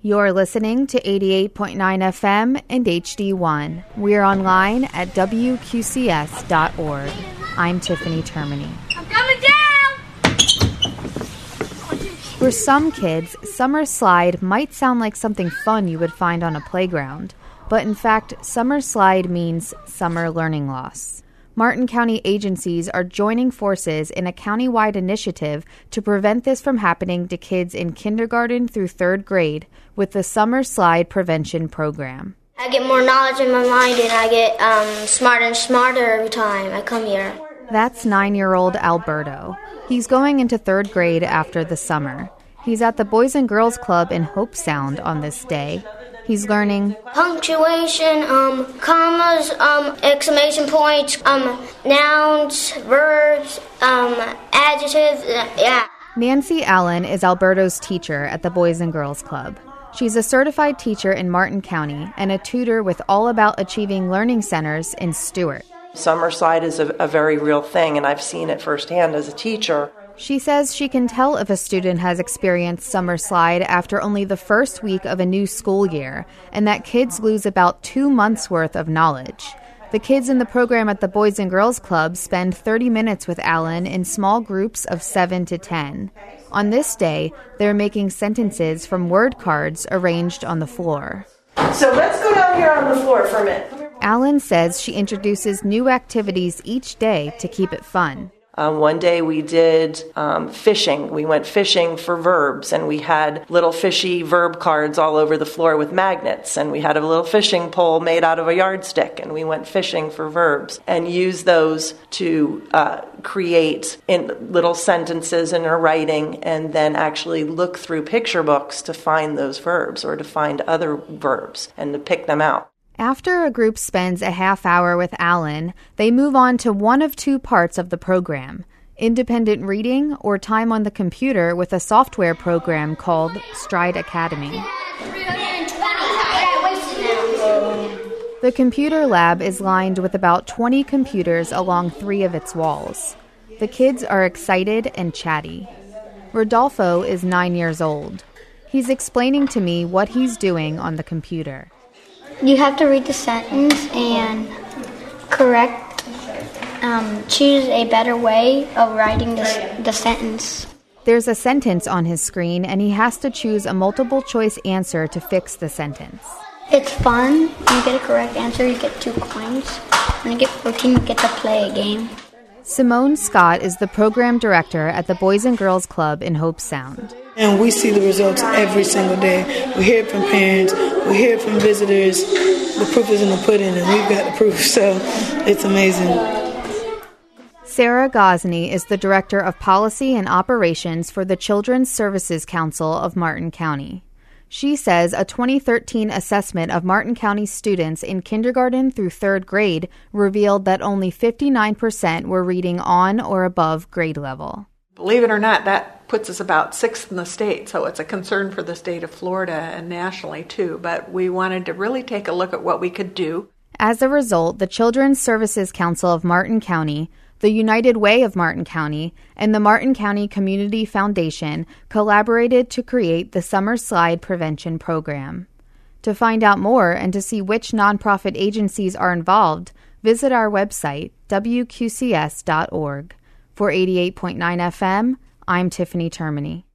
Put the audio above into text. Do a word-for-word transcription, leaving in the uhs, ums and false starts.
You're listening to eighty-eight point nine F M and H D one. We're online at W Q C S dot org. I'm Tiffany Termini. I'm coming down! For some kids, summer slide might sound like something fun you would find on a playground, but in fact, summer slide means summer learning loss. Martin County agencies are joining forces in a countywide initiative to prevent this from happening to kids in kindergarten through third grade with the Summer Slide Prevention Program. I get more knowledge in my mind and I get um, smarter and smarter every time I come here. That's nine-year-old Alberto. He's going into third grade after the summer. He's at the Boys and Girls Club in Hope Sound on this day. He's learning punctuation, um, commas, um, exclamation points, um, nouns, verbs, um, adjectives, uh, yeah. Nancy Allen is Alberto's teacher at the Boys and Girls Club. She's a certified teacher in Martin County and a tutor with All About Achieving Learning Centers in Stewart. Summer slide is a, a very real thing, and I've seen it firsthand as a teacher. She says she can tell if a student has experienced summer slide after only the first week of a new school year, and that kids lose about two months' worth of knowledge. The kids in the program at the Boys and Girls Club spend thirty minutes with Alan in small groups of seven to ten. On this day, they're making sentences from word cards arranged on the floor. So let's go down here on the floor for a minute. Alan says she introduces new activities each day to keep it fun. Um, one day we did um, fishing. We went fishing for verbs, and we had little fishy verb cards all over the floor with magnets, and we had a little fishing pole made out of a yardstick, and we went fishing for verbs and used those to uh, create in little sentences in our writing, and then actually look through picture books to find those verbs or to find other verbs and to pick them out. After a group spends a half hour with Alan, they move on to one of two parts of the program, independent reading or time on the computer with a software program called Stride Academy. The computer lab is lined with about twenty computers along three of its walls. The kids are excited and chatty. Rodolfo is nine years old. He's explaining to me what he's doing on the computer. You have to read the sentence and correct, um, choose a better way of writing the, the sentence. There's a sentence on his screen, and he has to choose a multiple-choice answer to fix the sentence. It's fun. When you get a correct answer, you get two coins. When you get fourteen, you get to play a game. Simone Scott is the program director at the Boys and Girls Club in Hope Sound. And we see the results every single day. We hear it from parents. We hear it from visitors. The proof is in the pudding, and we've got the proof, so it's amazing. Sarah Gosney is the Director of Policy and Operations for the Children's Services Council of Martin County. She says a twenty thirteen assessment of Martin County students in kindergarten through third grade revealed that only fifty-nine percent were reading on or above grade level. Believe it or not, that puts us about sixth in the state, so it's a concern for the state of Florida and nationally too, but we wanted to really take a look at what we could do. As a result, the Children's Services Council of Martin County, the United Way of Martin County, and the Martin County Community Foundation collaborated to create the Summer Slide Prevention Program. To find out more and to see which nonprofit agencies are involved, visit our website, W Q C S dot org. For eighty-eight point nine F M, I'm Tiffany Termini.